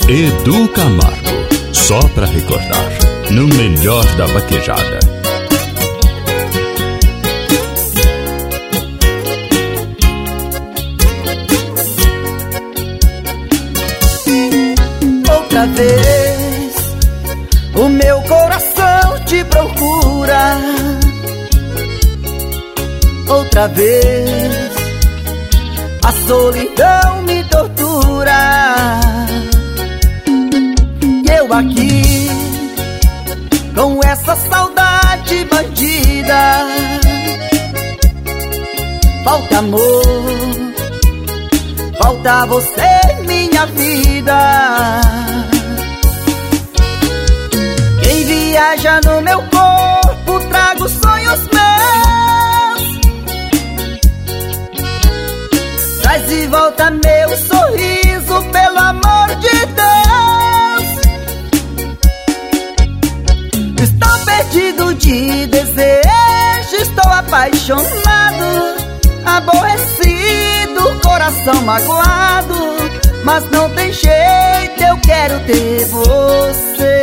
Edu Camargo, só pra recordar, no melhor da vaquejada. Outra vez o meu coração te procura. Outra vez a solidão me tortura. E eu aqui com essa saudade bandida. Falta amor, falta você, minha vida. Quem viaja no meu corpo, trago sonhos meus. Traz de volta meu sorriso, pelo amor de Deus. Estou perdido de desejo, estou apaixonado, aborrecido, coração magoado. Mas não tem jeito, eu quero ter você.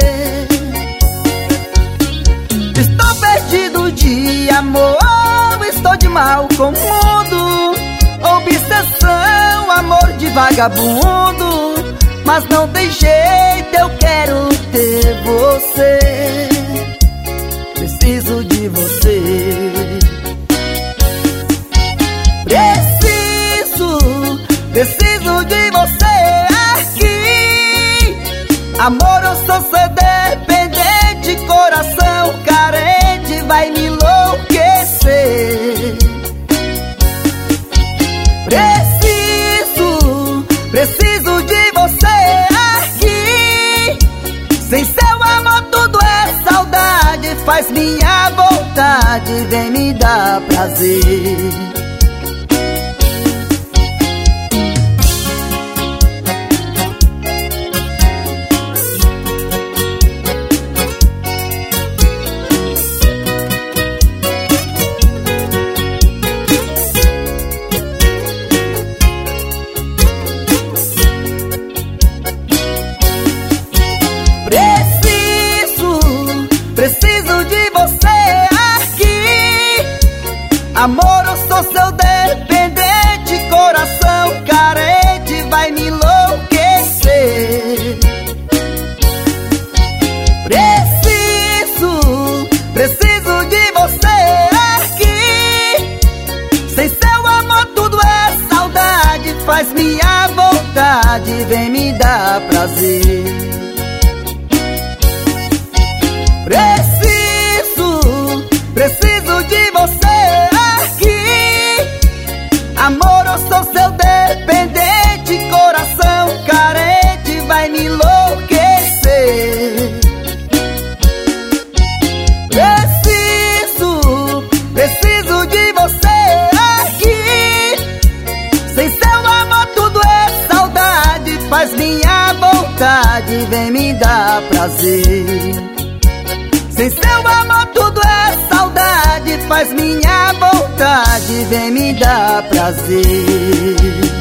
Estou perdido de amor, estou de mal com o mundo. Obsessão, amor de vagabundo. Mas não tem jeito, eu quero ter você. Preciso de você. Preciso de você aqui. Amor, eu sou seu dependente, coração carente vai me enlouquecer. Preciso de você aqui. Sem seu amor tudo é saudade. Faz minha vontade, vem me dar prazer. Preciso de você aqui. Amor, eu sou seu dependente, coração carente vai me enlouquecer. Preciso de você aqui. Sem seu amor tudo é saudade. Faz minha vontade, vem me dar prazer. Preciso de você aqui. Amor, eu sou seu dependente, coração carente vai me enlouquecer. Preciso de você aqui. Sem seu amor tudo é saudade. Faz minha vontade, vem me dar prazer. Sem seu amor tudo é saudade. Faz minha vontade, vem me dar prazer.